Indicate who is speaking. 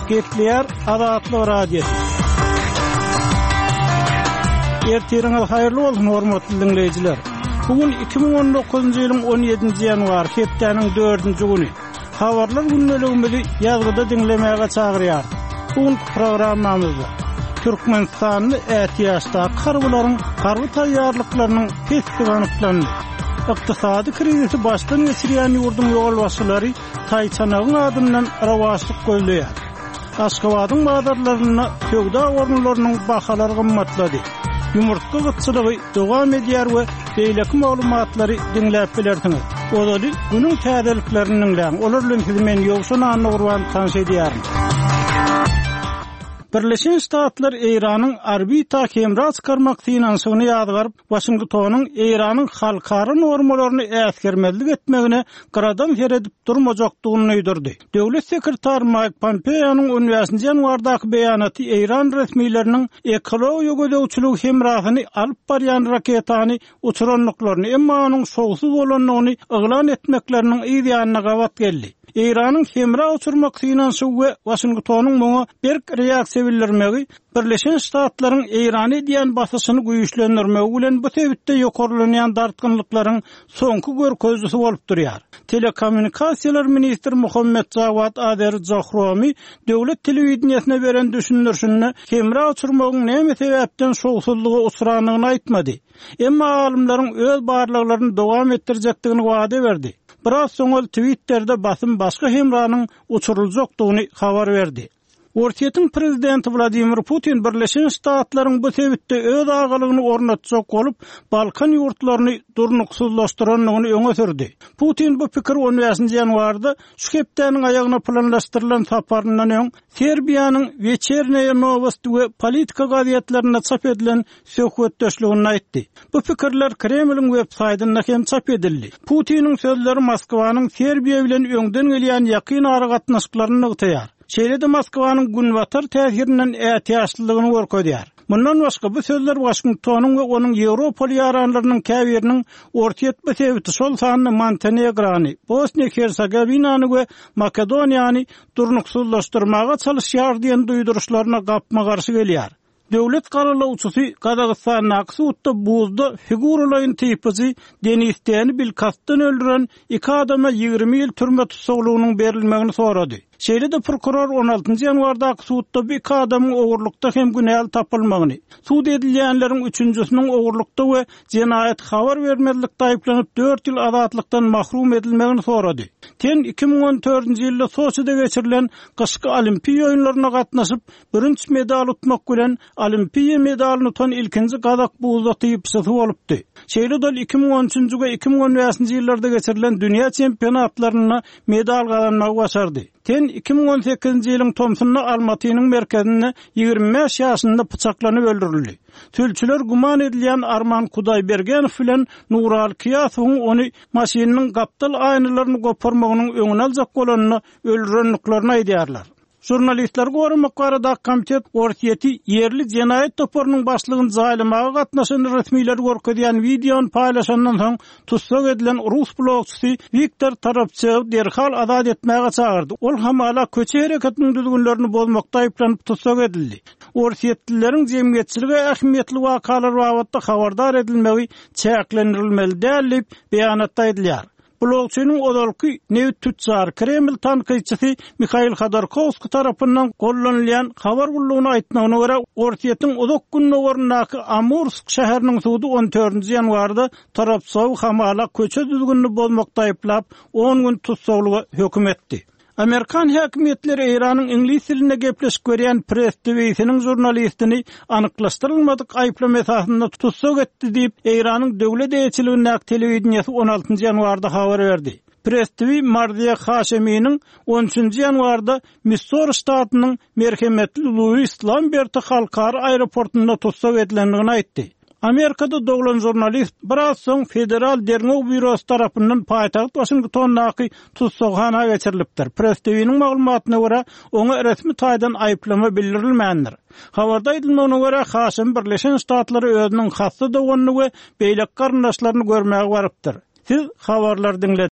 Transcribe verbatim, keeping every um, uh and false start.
Speaker 1: Gekliyer Azatlyk radiosu. Ertiriňiz haýyrly bolsun hormatly dinleýijiler. Bugün iki bin on dokuzunçy ýylyň on ýedinji ýanwary hepdeniň dördünji güni. Habarlar günnelegini ýazgyda dinlemäge çagyrýar. Bugün programmamyzda Türkmenistanyň ätiýaşda karbylaryň karby taýýarlyklarynyň festivalini, iqtisady krizisi başdan geçirýän ýurdun ýolbaşçylary taýçanagyň adyndan rawaçlyk gözleýär. Aşgabatyň bazarlaryna söwda orunlarynyň bahalary gymmatlady. Yumurtga gıtçılığı dowam edýär we beýleki maglumatlary dinläp bilersiňiz. Olary günüň täzeliklerini dinläň. Olar bilen men ýogşan anyny gurban tanşy edýär. Birleşen Ştatlar Eýranyň arbita kemra çykarmak finansyny ýazgyryp, Washingtonyň Eýranyň halkara normalaryny äsgermezlik etmegine gradam heredip durmajakdygyny öýdürdi. Döwlet sekretary Mike Pompeo'nun on beşinji ýanwardaky beýanaty Eýran resmiýetleriniň ekologiýa gödäwçiligi hemrahyny alyp barýan raketany uçuranlyklaryny emma onuň soğusuz bolanlygyny eglan etmekleriniň ýa-da gawat geldi. Eýranyň hemra uçurmak finansy we Washingtonyň muňa berk reaksiýa bildirmegi Birleşen Ştatlaryň Eýrany diýen basyşyny güýçlendirmegi bilen bu sebitde ýokarlanýan dartgynlyklaryň soňky görkezlisi bolup durýar. Telekommunikasiýalar ministri Muhammed Jawad Azerbaycany döwlet telewizionyna beren düşünürşünde hemra uçurmagyň näme sebäpden şowsuzlyga uçuranyny aýtmady. Emma alimlaryň öz barlyklaryny dowam etdirjekdigini wada berdi. Biraz soňra Twitter'de basym başga hemranyň uçuruljakdygyny habar berdi. Ortiýetiň prezidenti Vladimir Putin Birleşen Ştatlaryň bu sebitde öz agalygyny ornatjak bolup, Balkan ýurtlaryny durnuksuzlaşdyranlygyny öňe sürdi. Putin bu pikir on beşinji ýanwarda şu hepdeniň aýagyna planlaşdyrylan saparyndan öň Serbiýanyň Večernaya Novosti we Politika gazetlerine çap edilen söhbetdeşligini aýtdy. Bu pikirler Kremliň web-saýtyna hem çap edildi. Putiniň sözleri Moskwanyň Serbiýa bilen öňden gelýän ýakyn aragatnaşyklaryny ýygtyýar. Şeýlede Moskwanyň günbatar täsirinden ätiýaşlygyny görkezýär. Mundan başga bu sözler Washingtonyň we onuň Ýewropa ýaranlarynyň käbiriniň ortiýet bu sebäpde şol sanyny Montenegrony, Bosniýa-Hersegovinany we Makedoniýany durnuksuzlaşdyrmaga çalyşýar diýen duýduruşlaryna gapma garşy gelýär. Döwlet garalawçysy Kazakstanyň Aksutda buzda figuralaryň typy Denisdeni bilkatdan öldüren iki adama ýygrimi ýyl türme tutsaklygynyň berilmegini sorady. Şeýlede prokuror on altıncı ýanwarda Aksutda bir adamyň ogurlukda hem günäl tapylmagyny, suud edilýänleriň üçünjüsiniň ogurlukda we jenaýat habar bermezlikde aýplanyp dört ýyl azatlykdan mahrum edilmegini sorady. Ten iki bin on dördünçi ýylda Soçyda geçirilen gyşky olimpiýa oýunlaryna gatnaşyp birinji medal utmak bilen olimpiýa medalyny utan ilkinji gazak buzda typysy bolupdy. Şeýlede iki bin on üçünçi we iki bin on beşinji ýyllarda geçirilen dünýä çempionatlaryna medal gazanmagy başardy. Ten iki bin on sekizinji ýylyň Tomsonly Almatynyň merkezinde ýygrimi beş ýaşynda pyçaklanyp öldürildi. Tülçüler guman edilýän Arman Kudaybergenow bilen Nural Kiyasowyň ony maşinanyň gapdal aýnylaryny goparmagynyň öňüne aljak bolanyny öldürenliklerini aýdýarlar. Jurnalistler goramak barada komitet ortiýeti yerli jenaýat toparynyň başlygyny zaýlamaga gatnaşan resmiýler görkezýän videony paýlaşandan soň tutsak edilen rus blogçysy Viktor Tarapchev derhal azat etmäge çagyrdy. Ol hamala köçe hereketiniň düzgünlerini bozmakda aýplanyp tutsak edildi. Ortiýetlileriň jemgyýetçiligi ähmiýetli wakalar babatda habardar edilmegi çäklendirilmeli däl beýanatda edilýär. Blogçynyň odalky Nevit Tutsar Kreml tanqidçisi Mikhail Khodorkovskiy tarapyndan gollanylýan habar gullugyny aýtmagyna görä ortiýetiň uzak günne ornaky Amursk şäheriniň suudy on dördünçi ýanwarda Tarapsow hamala köçe düzgünni bozmakda aýplap on gün tutsaklyga hökm etdi. Amerikan häkimetleri Eýranyň ingliz diline gepleşip görýän press diwisiýanyň jurnalistini anyklaşdyrylmadyk aýplama esasynda tutsak etdi diýip Eýranyň döwlet eýçiliginiň telewizionyasy on altıncı ýanwarda habar berdi. Press diwi Marziya Haşemiyniň on üçünçi ýanwarda Missouri ştatynyň merhemetli Louis Lambert halkara aeroportunda tutsak edilendigini aýtdy. Amerikada doglan jurnalist biraz soň Federal Derňew Bürosu tarapyndan paýtagyt Washingtondaky tutsakxana geçirilipdir. Press T V'niň maglumatyna görä, oňa resmi taýdan aýplama bildirilmändir. Habarda aýdylmagyna görä, Haşim Birleşen Ştatlary özüniň hassa doganyny we beýlek garyndaşlaryny görmäge barypdyr. Siz habarlar dinlediniz.